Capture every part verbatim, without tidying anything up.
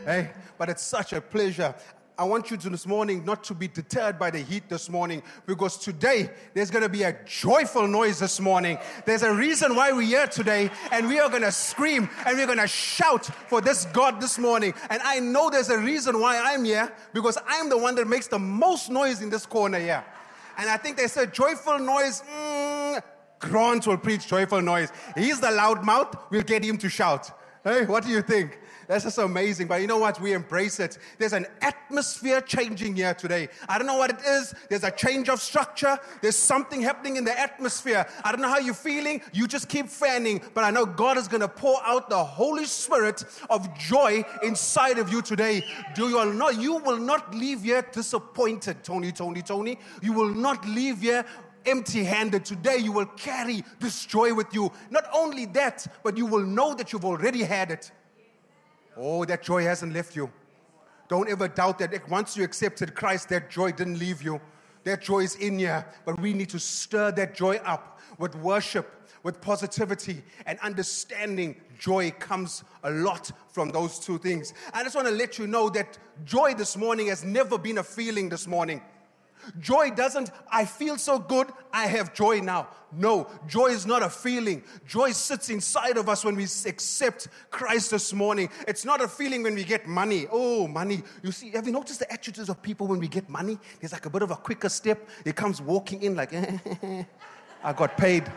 Hey, but it's such a pleasure. I want you to this morning not to be deterred by the heat this morning, because today there's going to be a joyful noise this morning. There's a reason why we're here today, and we are going to scream and we're going to shout for this God this morning. And I know there's a reason why I'm here, because I'm the one that makes the most noise in this corner here. And I think they said joyful noise. Mm, Grant will preach joyful noise. He's the loud mouth. We'll get him to shout. Hey, what do you think? That's just amazing. But you know what? We embrace it. There's an atmosphere changing here today. I don't know what it is. There's a change of structure. There's something happening in the atmosphere. I don't know how you're feeling. You just keep fanning. But I know God is going to pour out the Holy Spirit of joy inside of you today. Do you not? You will not leave here disappointed, Tony, Tony, Tony. You will not leave here empty-handed. Today you will carry this joy with you. Not only that, but you will know that you've already had it. Oh, that joy hasn't left you. Don't ever doubt that once you accepted Christ, that joy didn't leave you. That joy is in you. But we need to stir that joy up with worship, with positivity and understanding. Joy comes a lot from those two things. I just want to let you know that joy this morning has never been a feeling this morning. Joy doesn't, I feel so good, I have joy now. No, joy is not a feeling. Joy sits inside of us when we accept Christ this morning. It's not a feeling when we get money. Oh, money. You see, have you noticed the attitudes of people when we get money? There's like a bit of a quicker step. He comes walking in like, I got paid.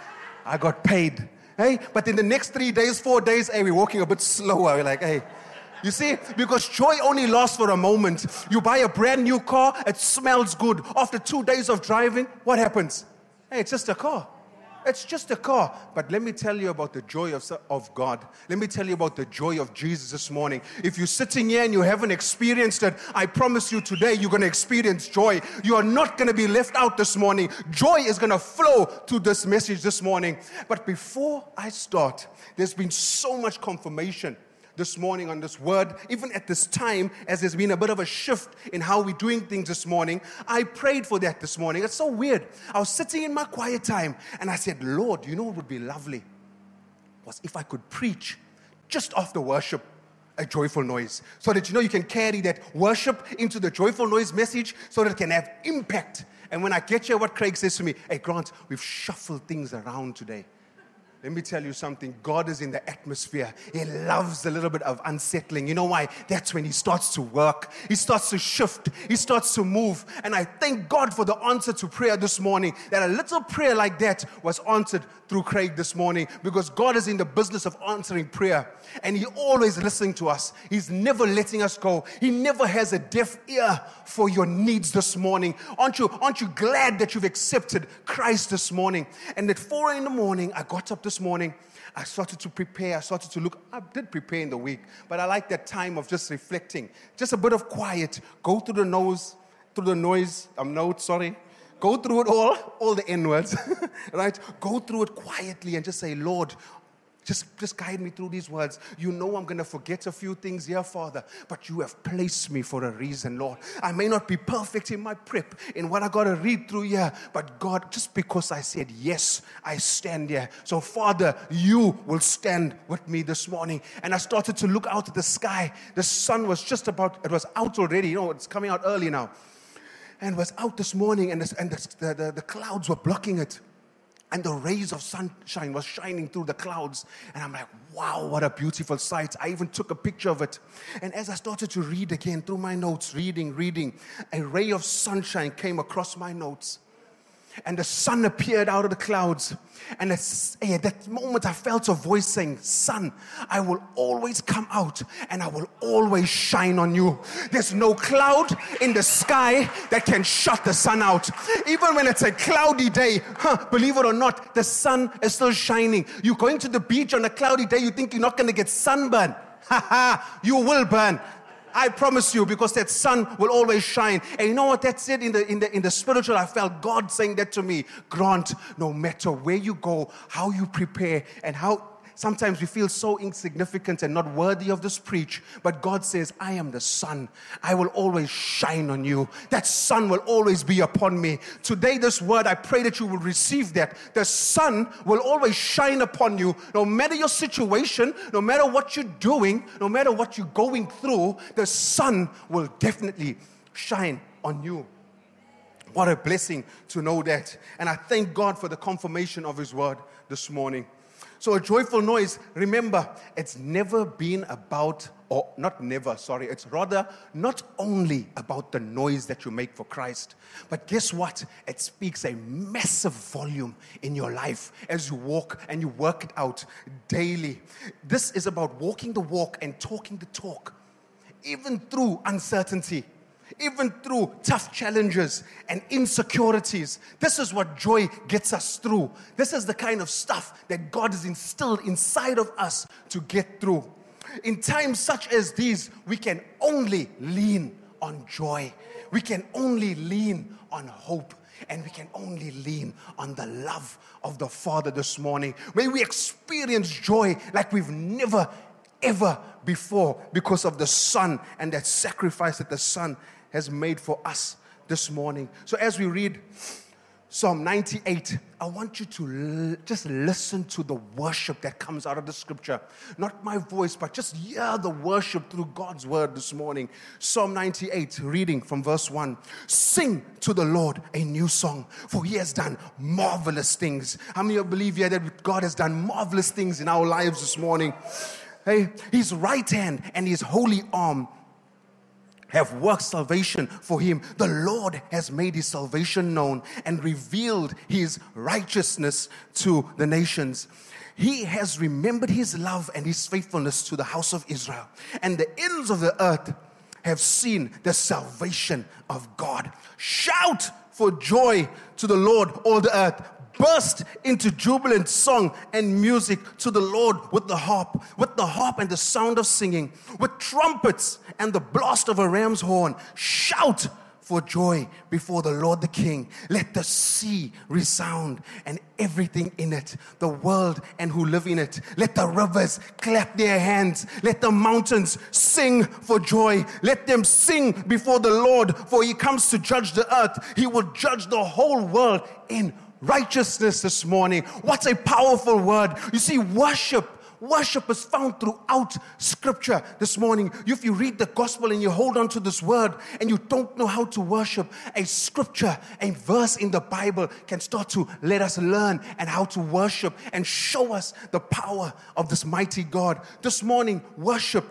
I got paid. Hey, but in the next three days, four days, hey, we're walking a bit slower. We're like, hey. You see, because joy only lasts for a moment. You buy a brand new car, it smells good. After two days of driving, what happens? Hey, it's just a car. It's just a car. But let me tell you about the joy of, of God. Let me tell you about the joy of Jesus this morning. If you're sitting here and you haven't experienced it, I promise you today you're going to experience joy. You are not going to be left out this morning. Joy is going to flow to this message this morning. But before I start, there's been so much confirmation this morning on this word, even at this time, as there's been a bit of a shift in how we're doing things this morning. I prayed for that this morning. It's so weird. I was sitting in my quiet time and I said, Lord, you know what would be lovely? Was if I could preach just after worship a joyful noise, so that you know you can carry that worship into the joyful noise message so that it can have impact. And when I get here, what Craig says to me, hey Grant, we've shuffled things around today. Let me tell you something. God is in the atmosphere. He loves a little bit of unsettling. You know why? That's when he starts to work. He starts to shift. He starts to move. And I thank God for the answer to prayer this morning. That a little prayer like that was answered through Craig this morning. Because God is in the business of answering prayer. And he always listening to us. He's never letting us go. He never has a deaf ear for your needs this morning. Aren't you, aren't you glad that you've accepted Christ this morning? And at four in the morning, I got up this morning, I started to prepare, I started to look, I did prepare in the week, but I like that time of just reflecting, just a bit of quiet, go through the nose, through the noise, I'm note, sorry, go through it all, all the N words, right? Go through it quietly and just say, Lord, Just, just guide me through these words. You know I'm going to forget a few things here, Father, but you have placed me for a reason, Lord. I may not be perfect in my prep, in what I got to read through here, but God, just because I said yes, I stand here. So, Father, you will stand with me this morning. And I started to look out at the sky. The sun was just about, it was out already. You know, it's coming out early now. And it was out this morning, and, the, and the, the, the clouds were blocking it. And the rays of sunshine was shining through the clouds. And I'm like, wow, what a beautiful sight. I even took a picture of it. And as I started to read again through my notes, reading, reading, a ray of sunshine came across my notes. And the sun appeared out of the clouds. And at that moment I felt a voice saying, son, I will always come out and I will always shine on you. There's no cloud in the sky that can shut the sun out. Even when it's a cloudy day, huh, believe it or not, the sun is still shining. You're going to the beach on a cloudy day, you think you're not going to get sunburn. Ha ha, you will burn. I promise you, because that sun will always shine. And you know what? That's it in the in the in the spiritual. I felt God saying that to me. Grant, no matter where you go, how you prepare, and how sometimes we feel so insignificant and not worthy of this preach, but God says, I am the sun. I will always shine on you. That sun will always be upon me. Today, this word, I pray that you will receive that. The sun will always shine upon you. No matter your situation, no matter what you're doing, no matter what you're going through, the sun will definitely shine on you. What a blessing to know that. And I thank God for the confirmation of His word this morning. So a joyful noise, remember, it's never been about, or not never, sorry, it's rather not only about the noise that you make for Christ, but guess what? It speaks a massive volume in your life as you walk and you work it out daily. This is about walking the walk and talking the talk, even through uncertainty. Even through tough challenges and insecurities. This is what joy gets us through. This is the kind of stuff that God has instilled inside of us to get through. In times such as these, we can only lean on joy. We can only lean on hope. And we can only lean on the love of the Father this morning. May we experience joy like we've never, ever before, because of the Son and that sacrifice that the Son has made for us this morning. So as we read Psalm ninety-eight, I want you to l- just listen to the worship that comes out of the scripture. Not my voice, but just hear the worship through God's word this morning. Psalm ninety-eight, reading from verse one. Sing to the Lord a new song, for He has done marvelous things. How many of you believe here that God has done marvelous things in our lives this morning? Hey, His right hand and His holy arm have worked salvation for Him. The Lord has made His salvation known and revealed His righteousness to the nations. He has remembered His love and His faithfulness to the house of Israel. And the ends of the earth have seen the salvation of God. Shout for joy to the Lord, all the earth. Burst into jubilant song and music to the Lord with the harp, with the harp and the sound of singing, with trumpets and the blast of a ram's horn. Shout for joy before the Lord the King. Let the sea resound and everything in it, the world and who live in it. Let the rivers clap their hands. Let the mountains sing for joy. Let them sing before the Lord, for He comes to judge the earth. He will judge the whole world in righteousness this morning. What a powerful word. You see, worship Worship is found throughout Scripture this morning. If you read the gospel and you hold on to this word and you don't know how to worship, a scripture, a verse in the Bible can start to let us learn and how to worship and show us the power of this mighty God. This morning, worship,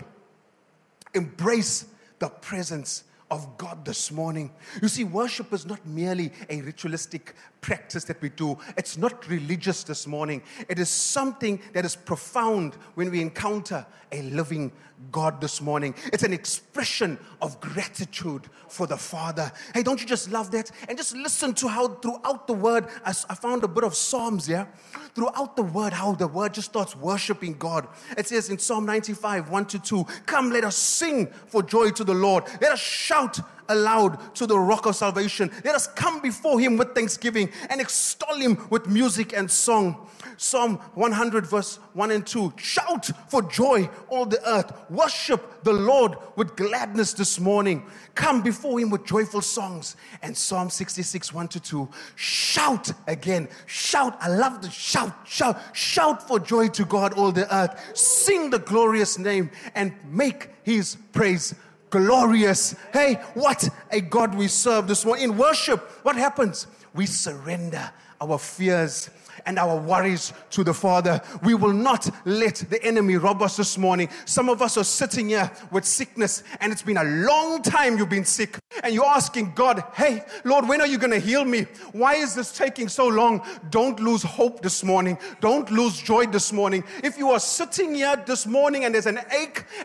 embrace the presence of God this morning. You see, worship is not merely a ritualistic practice that we do. It's not religious this morning. It is something that is profound when we encounter a living God this morning. It's an expression of gratitude for the Father. Hey, don't you just love that? And just listen to how throughout the word, I found a bit of Psalms, yeah? Throughout the word, how the word just starts worshiping God. It says in Psalm ninety-five, one to two, come, let us sing for joy to the Lord. Let us shout aloud to the rock of salvation. Let us come before Him with thanksgiving and extol Him with music and song. Psalm one hundred verse one and two. Shout for joy, all the earth. Worship the Lord with gladness this morning. Come before Him with joyful songs. And Psalm sixty-six, one to two. Shout again. Shout. I love the shout. Shout. Shout for joy to God, all the earth. Sing the glorious name and make His praise glorious. Hey, what a God we serve this morning. In worship, what happens? We surrender our fears and our worries to the Father. We will not let the enemy rob us this morning. Some of us are sitting here with sickness, and it's been a long time you've been sick, and you're asking God, hey, Lord, when are you going to heal me? Why is this taking so long? Don't lose hope this morning. Don't lose joy this morning. If you are sitting here this morning and there's an ache and there's a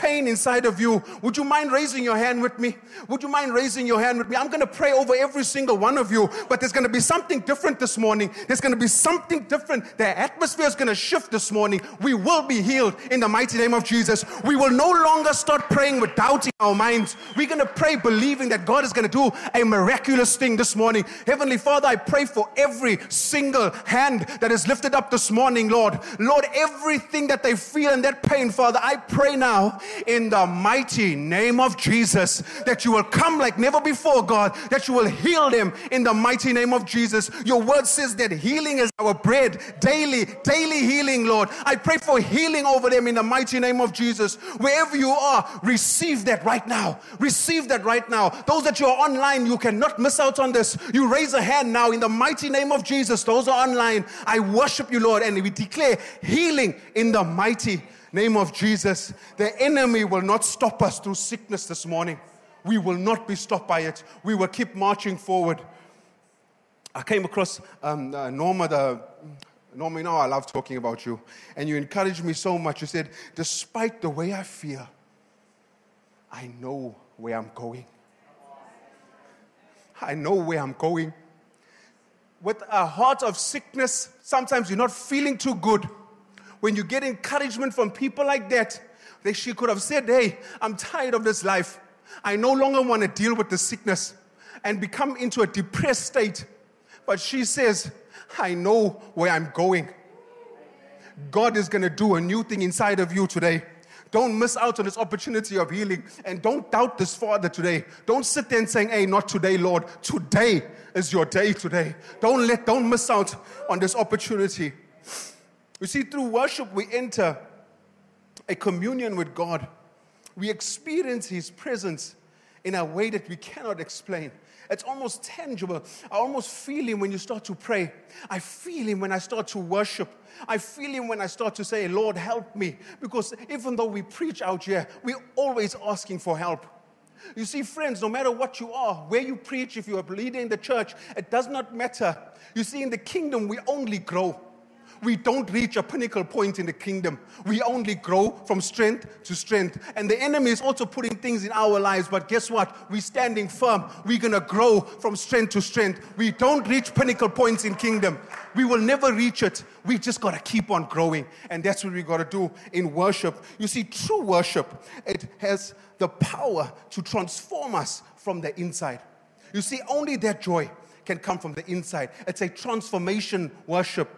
pain inside of you, would you mind raising your hand with me? Would you mind raising your hand with me? I'm going to pray over every single one of you, but there's going to be something different this morning. There's going to be something different. The atmosphere is going to shift this morning. We will be healed in the mighty name of Jesus. We will no longer start praying with doubt in our minds. We're going to pray believing that God is going to do a miraculous thing this morning. Heavenly Father, I pray for every single hand that is lifted up this morning, Lord. Lord, everything that they feel in that pain, Father, I pray now in the mighty name of Jesus that you will come like never before, God, that you will heal them in the mighty name of Jesus. Your word says that healing is our bread, daily, daily healing, Lord. I pray for healing over them in the mighty name of Jesus. Wherever you are, receive that right now. Receive that right now. Those that you are online, you cannot miss out on this. You raise a hand now in the mighty name of Jesus. Those are online. I worship you, Lord, and we declare healing in the mighty name of Jesus. The enemy will not stop us through sickness this morning. We will not be stopped by it. We will keep marching forward. I came across um, uh, Norma, the, Norma, you know I love talking about you. And you encouraged me so much. You said, despite the way I feel, I know where I'm going. I know where I'm going. With a heart of sickness, sometimes you're not feeling too good. When you get encouragement from people like that, they, she could have said, hey, I'm tired of this life. I no longer want to deal with the sickness and become into a depressed state. But she says, I know where I'm going. God is going to do a new thing inside of you today. Don't miss out on this opportunity of healing. And don't doubt this Father today. Don't sit there and saying, hey, not today, Lord. Today is your day today. Don't let, don't miss out on this opportunity. You see, through worship, we enter a communion with God. We experience His presence in a way that we cannot explain. It's almost tangible. I almost feel Him when you start to pray. I feel Him when I start to worship. I feel Him when I start to say, Lord, help me. Because even though we preach out here, we're always asking for help. You see, friends, no matter what you are, where you preach, if you are leading the church, it does not matter. You see, in the kingdom, we only grow. We don't reach a pinnacle point in the kingdom. We only grow from strength to strength. And the enemy is also putting things in our lives. But guess what? We're standing firm. We're going to grow from strength to strength. We don't reach pinnacle points in kingdom. We will never reach it. We just got to keep on growing. And that's what we got to do in worship. You see, true worship, it has the power to transform us from the inside. You see, only that joy can come from the inside. It's a transformation worship.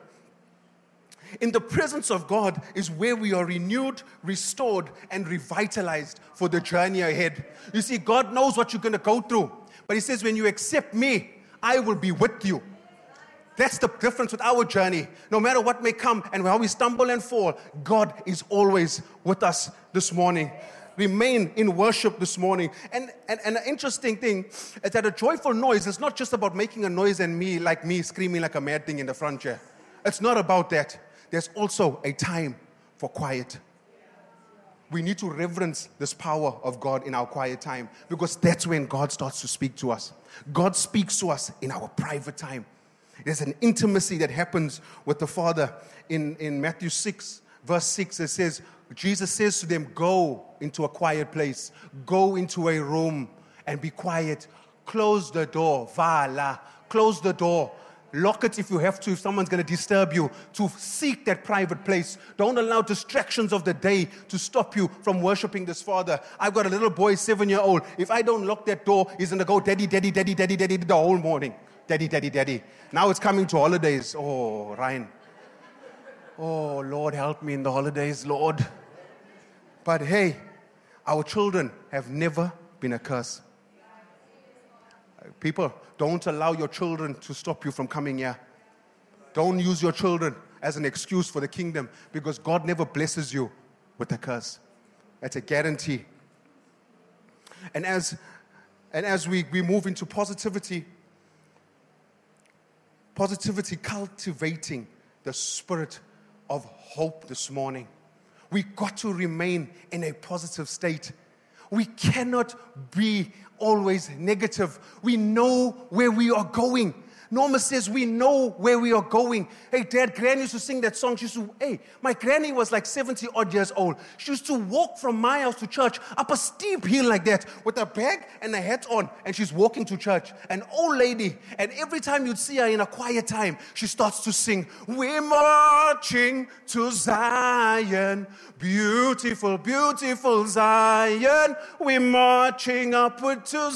In the presence of God is where we are renewed, restored, and revitalized for the journey ahead. You see, God knows what you're going to go through. But He says, when you accept me, I will be with you. That's the difference with our journey. No matter what may come and how we stumble and fall, God is always with us this morning. Remain in worship this morning. And, and, and an interesting thing is that a joyful noise is not just about making a noise and me, like me, screaming like a mad thing in the front chair. It's not about that. There's also a time for quiet. We need to reverence this power of God in our quiet time, because that's when God starts to speak to us. God speaks to us in our private time. There's an intimacy that happens with the Father. In, in Matthew six, verse six, it says, Jesus says to them, go into a quiet place. Go into a room and be quiet. Close the door. Vala. Close the door. Lock it if you have to, if someone's going to disturb you, to seek that private place. Don't allow distractions of the day to stop you from worshiping this Father. I've got a little boy, seven-year-old. If I don't lock that door, he's going to go daddy, daddy, daddy, daddy, daddy the whole morning. Daddy, daddy, daddy. Now it's coming to holidays. Oh, Ryan. Oh, Lord, help me in the holidays, Lord. But hey, our children have never been a curse. People, don't allow your children to stop you from coming here. Don't use your children as an excuse for the kingdom, because God never blesses you with a curse. That's a guarantee. And as, and as we, we move into positivity, positivity cultivating the spirit of hope this morning. We got to remain in a positive state. We cannot be always negative. We know where we are going. Norma says we know where we are going. Hey, Dad, Granny used to sing that song. She used to, hey, my granny was like seventy odd years old. She used to walk from my house to church up a steep hill like that with a bag and a hat on, and she's walking to church. An old lady, and every time you'd see her in a quiet time, she starts to sing, we're marching to Zion, beautiful, beautiful Zion. We're marching upward to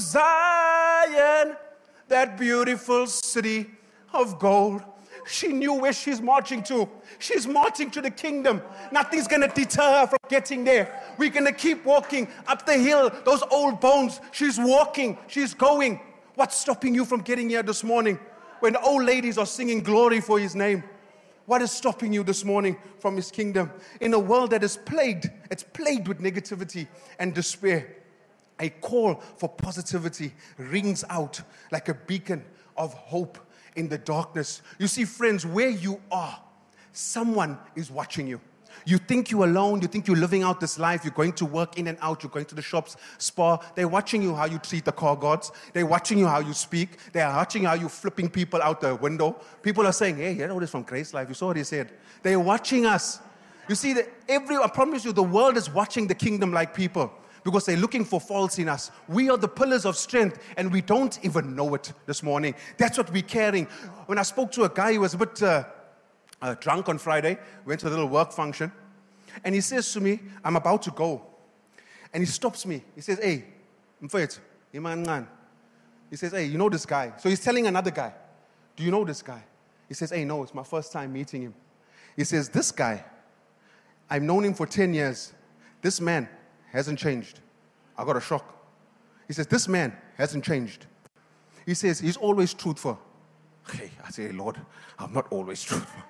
Zion, that beautiful city of gold. She knew where she's marching to. She's marching to the kingdom. Nothing's going to deter her from getting there. We're going to keep walking up the hill, those old bones. She's walking. She's going. What's stopping you from getting here this morning when old ladies are singing glory for his name? What is stopping you this morning from his kingdom? In a world that is plagued, it's plagued with negativity and despair, a call for positivity rings out like a beacon of hope in the darkness. You see, friends, where you are, someone is watching you. You think you're alone. You think you're living out this life. You're going to work in and out. You're going to the shops, spa. They're watching you how you treat the car guards. They're watching you how you speak. They're watching how you're flipping people out the window. People are saying, hey, you know this from Grace Life. You saw what he said. They're watching us. You see, that every, I promise you, the world is watching the kingdom like people, because they're looking for faults in us. We are the pillars of strength, and we don't even know it this morning. That's what we're carrying. When I spoke to a guy who was a bit uh, uh, drunk on Friday, went to a little work function, and he says to me, I'm about to go. And he stops me. He says, hey, Mfethu, Iman. He says, hey, you know this guy? So he's telling another guy, do you know this guy? He says, hey, no, it's my first time meeting him. He says, this guy, I've known him for ten years. This man hasn't changed. I got a shock. He says, this man hasn't changed. He says, he's always truthful. Hey, I say, Lord, I'm not always truthful.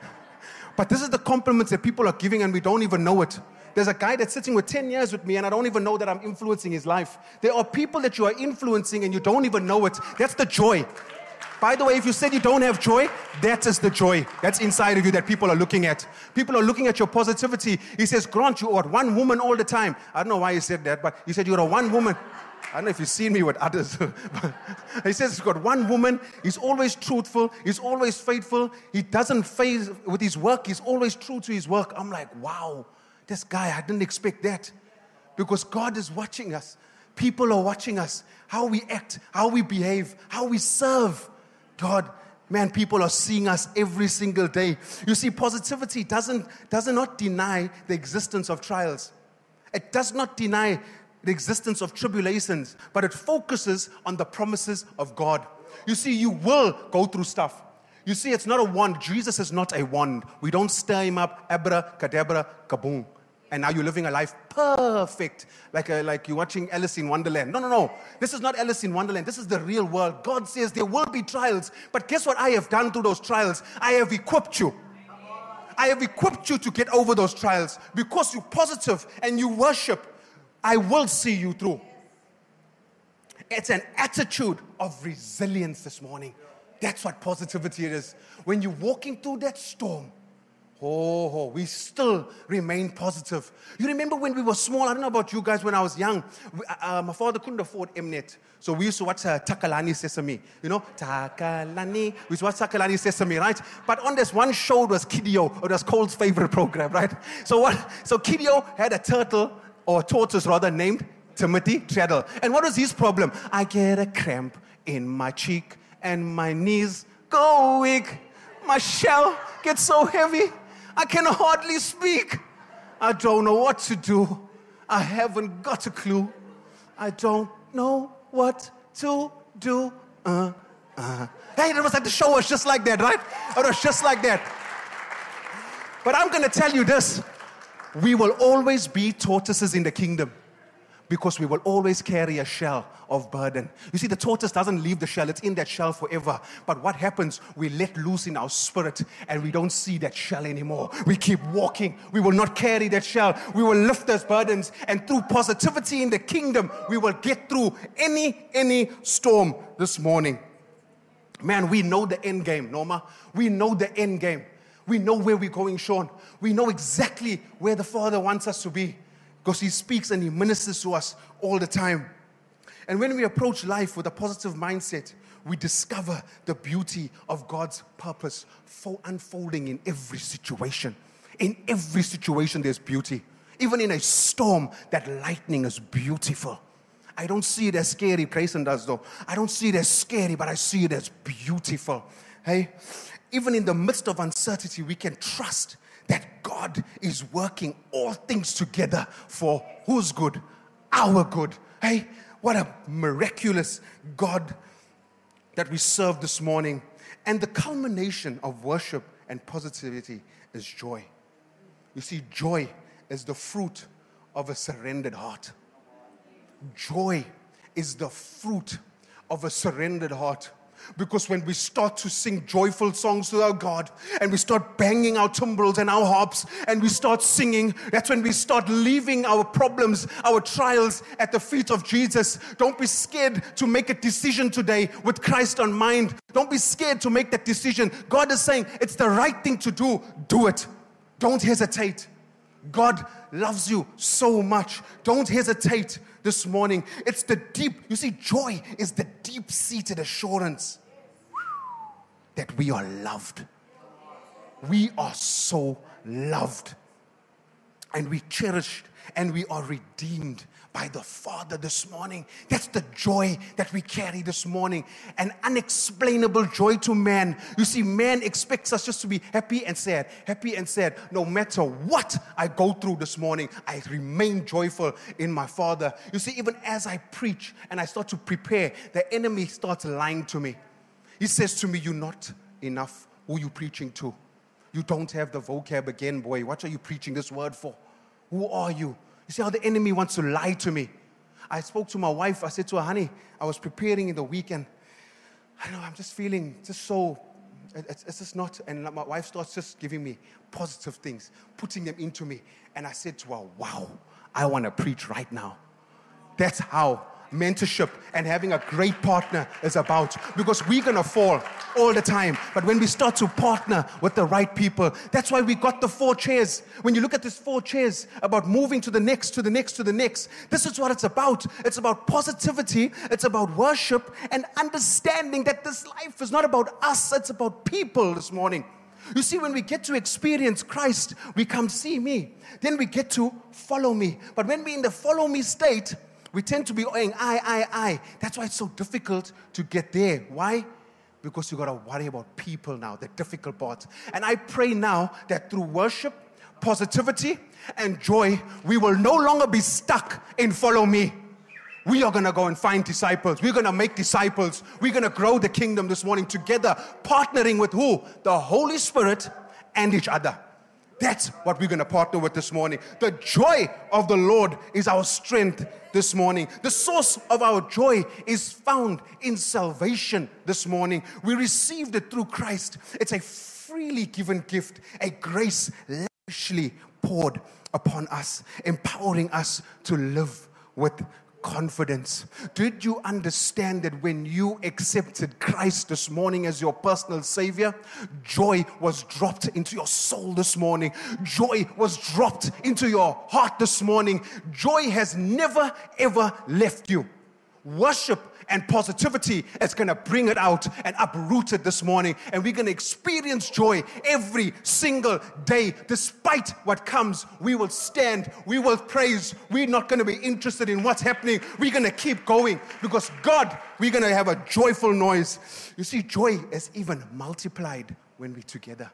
But this is the compliments that people are giving, and we don't even know it. There's a guy that's sitting with ten years with me, and I don't even know that I'm influencing his life. There are people that you are influencing, and you don't even know it. That's the joy. By the way, if you said you don't have joy, that is the joy that's inside of you that people are looking at. People are looking at your positivity. He says, Grant, you are one woman all the time. I don't know why he said that, but he said you're a one woman. I don't know if you've seen me with others. He says he's got one woman. He's always truthful. He's always faithful. He doesn't phase with his work. He's always true to his work. I'm like, wow, this guy, I didn't expect that. Because God is watching us. People are watching us. How we act, how we behave, how we serve. God, man, people are seeing us every single day. You see, positivity doesn't, does not deny the existence of trials. It does not deny the existence of tribulations, but it focuses on the promises of God. You see, you will go through stuff. You see, it's not a wand. Jesus is not a wand. We don't stir him up, abracadabra, kaboom. And now you're living a life perfect, like a, like you're watching Alice in Wonderland. No, no, no. This is not Alice in Wonderland. This is the real world. God says there will be trials, but guess what I have done through those trials? I have equipped you. I have equipped you to get over those trials. Because you're positive and you worship, I will see you through. It's an attitude of resilience this morning. That's what positivity is. When you're walking through that storm, Oh, oh, we still remain positive. You remember when we were small? I don't know about you guys. When I was young, we, uh, my father couldn't afford Mnet, so we used to watch uh, Takalani Sesame. You know, Takalani. We used to watch Takalani Sesame, right? But on this one show, it was Kidio. It was Cole's favorite program, right? So what? So Kidio had a turtle, or a tortoise rather, named Timothy Treadle. And what was his problem? I get a cramp in my cheek, and my knees go weak. My shell gets so heavy. I can hardly speak. I don't know what to do. I haven't got a clue. I don't know what to do. Uh, uh. Hey, it was like the show was just like that, right? It was just like that. But I'm going to tell you this. We will always be tortoises in the kingdom, because we will always carry a shell of burden. You see, the tortoise doesn't leave the shell. It's in that shell forever. But what happens? We let loose in our spirit, and we don't see that shell anymore. We keep walking. We will not carry that shell. We will lift those burdens. And through positivity in the kingdom, we will get through any, any storm this morning. Man, we know the end game, Norma. We know the end game. We know where we're going, Sean. We know exactly where the Father wants us to be, because he speaks and he ministers to us all the time. And when we approach life with a positive mindset, we discover the beauty of God's purpose for unfolding in every situation. In every situation, there's beauty. Even in a storm, that lightning is beautiful. I don't see it as scary, Grayson does though. I don't see it as scary, but I see it as beautiful. Hey, even in the midst of uncertainty, we can trust that God is working all things together for who's good? Our good. Hey, what a miraculous God that we serve this morning. And the culmination of worship and positivity is joy. You see, joy is the fruit of a surrendered heart. Joy is the fruit of a surrendered heart. Because when we start to sing joyful songs to our God, and we start banging our timbrels and our harps, and we start singing, that's when we start leaving our problems, our trials at the feet of Jesus. Don't be scared to make a decision today with Christ on mind. Don't be scared to make that decision. God is saying it's the right thing to do. Do it. Don't hesitate. God loves you so much. Don't hesitate this morning. It's the deep, you see, joy is the deep-seated assurance that we are loved. We are so loved. And we cherished and we are redeemed by the Father this morning. That's the joy that we carry this morning. An unexplainable joy to man. You see, man expects us just to be happy and sad. Happy and sad. No matter what I go through this morning, I remain joyful in my Father. You see, even as I preach and I start to prepare, the enemy starts lying to me. He says to me, you're not enough. Who are you preaching to? You don't have the vocab again, boy. What are you preaching this word for? Who are you? You see how the enemy wants to lie to me. I spoke to my wife. I said to her, honey, I was preparing in the weekend. I know, I'm just feeling just so, it's, it's just not. And my wife starts just giving me positive things, putting them into me. And I said to her, wow, I want to preach right now. That's how mentorship and having a great partner is about. Because we're going to fall all the time. But when we start to partner with the right people, that's why we got the four chairs. When you look at these four chairs about moving to the next, to the next, to the next, this is what it's about. It's about positivity. It's about worship and understanding that this life is not about us. It's about people this morning. You see, when we get to experience Christ, we come see me. Then we get to follow me. But when we're in the follow me state, we tend to be saying, I, I, I. That's why it's so difficult to get there. Why? Because you got to worry about people now, the difficult part. And I pray now that through worship, positivity, and joy, we will no longer be stuck in follow me. We are going to go and find disciples. We're going to make disciples. We're going to grow the kingdom this morning together, partnering with who? The Holy Spirit and each other. That's what we're going to partner with this morning. The joy of the Lord is our strength this morning. The source of our joy is found in salvation this morning. We received it through Christ. It's a freely given gift, a grace lavishly poured upon us, empowering us to live with confidence. Did you understand that when you accepted Christ this morning as your personal Savior, joy was dropped into your soul this morning? Joy was dropped into your heart this morning. Joy has never ever left you. Worship and positivity is going to bring it out and uproot it this morning. And we're going to experience joy every single day. Despite what comes, we will stand. We will praise. We're not going to be interested in what's happening. We're going to keep going because God, we're going to have a joyful noise. You see, joy is even multiplied when we're together.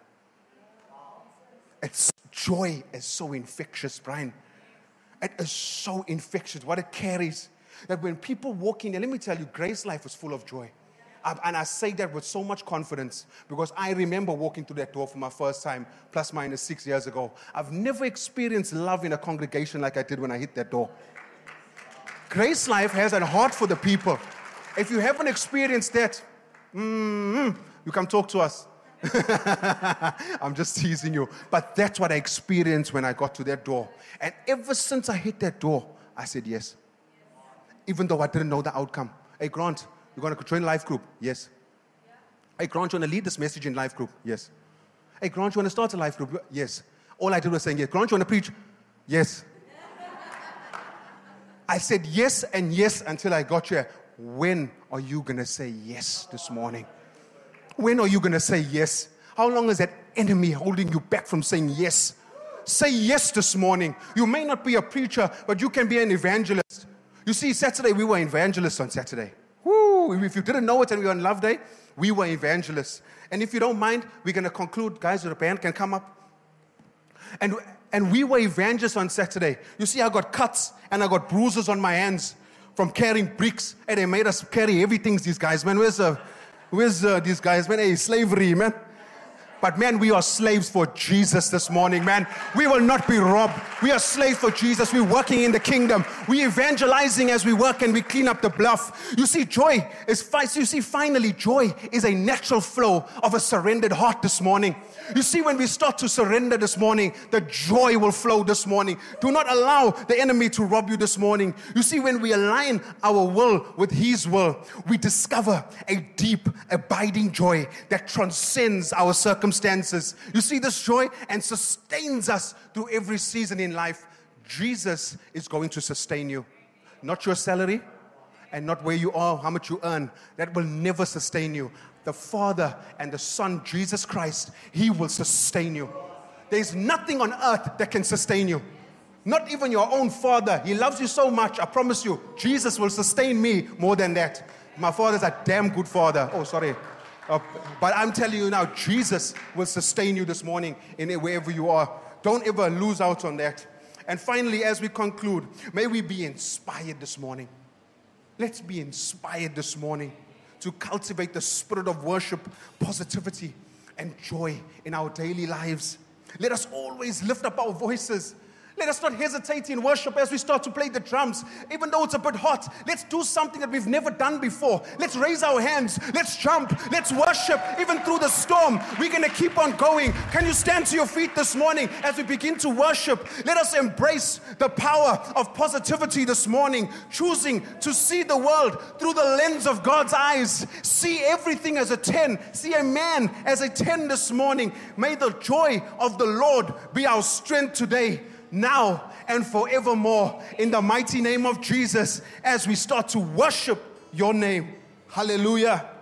It's, joy is so infectious, Brian. It is so infectious. What it carries. That when people walk in there, let me tell you, Grace Life is full of joy. I, and I say that with so much confidence because I remember walking through that door for my first time, plus minus six years ago. I've never experienced love in a congregation like I did when I hit that door. Grace Life has a heart for the people. If you haven't experienced that, mm, you come talk to us. I'm just teasing you. But that's what I experienced when I got to that door. And ever since I hit that door, I said yes. Even though I didn't know the outcome. Hey, Grant, you're going to join life group? Yes. Yeah. Hey, Grant, you want to lead this message in life group? Yes. Hey, Grant, you want to start a life group? Yes. All I did was saying yes. Grant, you want to preach? Yes. I said yes and yes until I got here. When are you going to say yes this morning? When are you going to say yes? How long is that enemy holding you back from saying yes? Say yes this morning. You may not be a preacher, but you can be an evangelist. You see, Saturday, we were evangelists on Saturday. Woo! If you didn't know it and we were on Love Day, we were evangelists. And if you don't mind, we're going to conclude. Guys, the band can come up. And, and we were evangelists on Saturday. You see, I got cuts and I got bruises on my hands from carrying bricks. And they made us carry everything, these guys, man. Where's, uh, where's uh, these guys, man? Hey, slavery, man. But man, we are slaves for Jesus this morning, man. We will not be robbed. We are slaves for Jesus. We're working in the kingdom. We're evangelizing as we work and we clean up the bluff. You see, joy is, fi- you see, finally, joy is a natural flow of a surrendered heart this morning. You see, when we start to surrender this morning, the joy will flow this morning. Do not allow the enemy to rob you this morning. You see, when we align our will with his will, we discover a deep, abiding joy that transcends our circumstances. You see, this joy and sustains us through every season in life. Jesus is going to sustain you. Not your salary and not where you are, how much you earn. That will never sustain you. The Father and the Son, Jesus Christ, he will sustain you. There's nothing on earth that can sustain you. Not even your own father. He loves you so much. I promise you, Jesus will sustain me more than that. My father's a damn good father. Oh, sorry. Uh, but I'm telling you now, Jesus will sustain you this morning in wherever you are. Don't ever lose out on that. And finally, as we conclude, may we be inspired this morning. Let's be inspired this morning to cultivate the spirit of worship, positivity, and joy in our daily lives. Let us always lift up our voices. Let us not hesitate in worship as we start to play the drums. Even though it's a bit hot, let's do something that we've never done before. Let's raise our hands. Let's jump. Let's worship. Even through the storm, we're going to keep on going. Can you stand to your feet this morning as we begin to worship? Let us embrace the power of positivity this morning, choosing to see the world through the lens of God's eyes. See everything as a ten. See a man as a ten this morning. May the joy of the Lord be our strength today, now and forevermore, in the mighty name of Jesus, as we start to worship your name. Hallelujah.